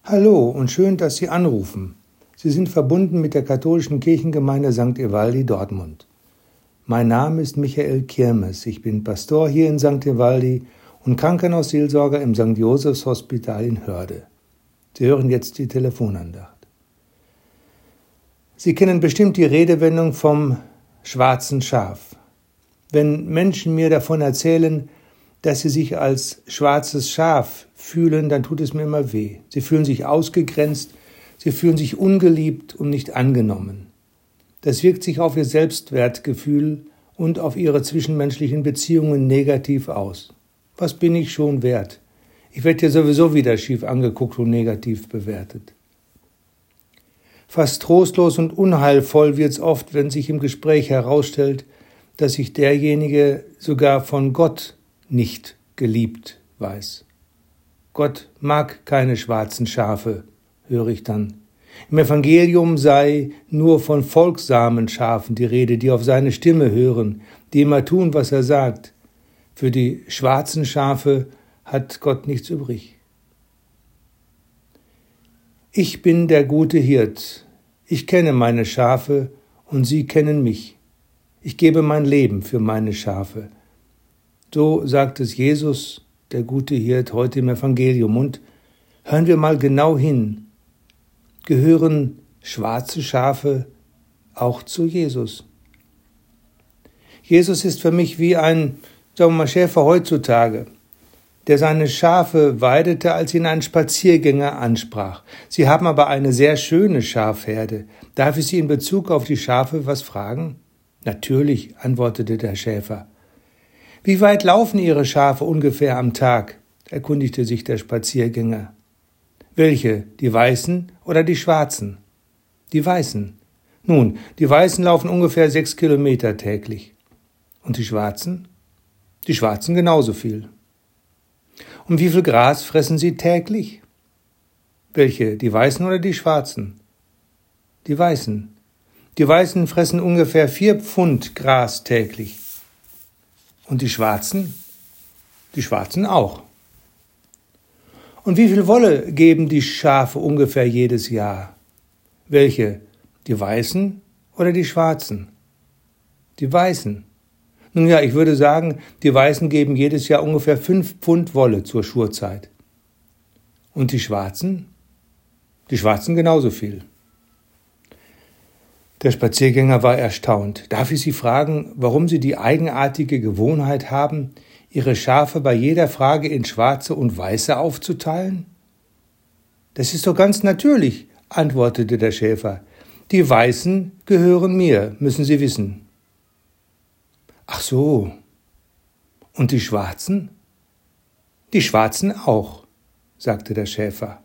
Hallo und schön, dass Sie anrufen. Sie sind verbunden mit der katholischen Kirchengemeinde St. Evaldi Dortmund. Mein Name ist Michael Kirmes. Ich bin Pastor hier in St. Evaldi und Krankenhausseelsorger im St. Josephs Hospital in Hörde. Sie hören jetzt die Telefonandacht. Sie kennen bestimmt die Redewendung vom schwarzen Schaf. Wenn Menschen mir davon erzählen, dass sie sich als schwarzes Schaf fühlen, dann tut es mir immer weh. Sie fühlen sich ausgegrenzt, sie fühlen sich ungeliebt und nicht angenommen. Das wirkt sich auf ihr Selbstwertgefühl und auf ihre zwischenmenschlichen Beziehungen negativ aus. Was bin ich schon wert? Ich werde ja sowieso wieder schief angeguckt und negativ bewertet. Fast trostlos und unheilvoll wird es oft, wenn sich im Gespräch herausstellt, dass sich derjenige sogar von Gott nicht geliebt weiß. Gott mag keine schwarzen Schafe, höre ich dann. Im Evangelium sei nur von folgsamen Schafen die Rede, die auf seine Stimme hören, die immer tun, was er sagt. Für die schwarzen Schafe hat Gott nichts übrig. Ich bin der gute Hirt. Ich kenne meine Schafe und sie kennen mich. Ich gebe mein Leben für meine Schafe. So sagt es Jesus, der gute Hirt, heute im Evangelium. Und hören wir mal genau hin. Gehören schwarze Schafe auch zu Jesus? Jesus ist für mich wie ein, sagen wir mal, Schäfer heutzutage, der seine Schafe weidete, als ihn ein Spaziergänger ansprach. Sie haben aber eine sehr schöne Schafherde. Darf ich Sie in Bezug auf die Schafe was fragen? Natürlich, antwortete der Schäfer. Wie weit laufen Ihre Schafe ungefähr am Tag? Erkundigte sich der Spaziergänger. Welche, die Weißen oder die Schwarzen? Die Weißen. Nun, die Weißen laufen ungefähr 6 Kilometer täglich. Und die Schwarzen? Die Schwarzen genauso viel. Und wie viel Gras fressen sie täglich? Welche, die Weißen oder die Schwarzen? Die Weißen. Die Weißen fressen ungefähr 4 Pfund Gras täglich. Und die Schwarzen? Die Schwarzen auch. Und wie viel Wolle geben die Schafe ungefähr jedes Jahr? Welche? Die Weißen oder die Schwarzen? Die Weißen. Nun ja, ich würde sagen, die Weißen geben jedes Jahr ungefähr 5 Pfund Wolle zur Schurzeit. Und die Schwarzen? Die Schwarzen genauso viel. Der Spaziergänger war erstaunt. Darf ich Sie fragen, warum Sie die eigenartige Gewohnheit haben, Ihre Schafe bei jeder Frage in Schwarze und Weiße aufzuteilen? Das ist doch ganz natürlich, antwortete der Schäfer. Die Weißen gehören mir, müssen Sie wissen. Ach so. Und die Schwarzen? Die Schwarzen auch, sagte der Schäfer.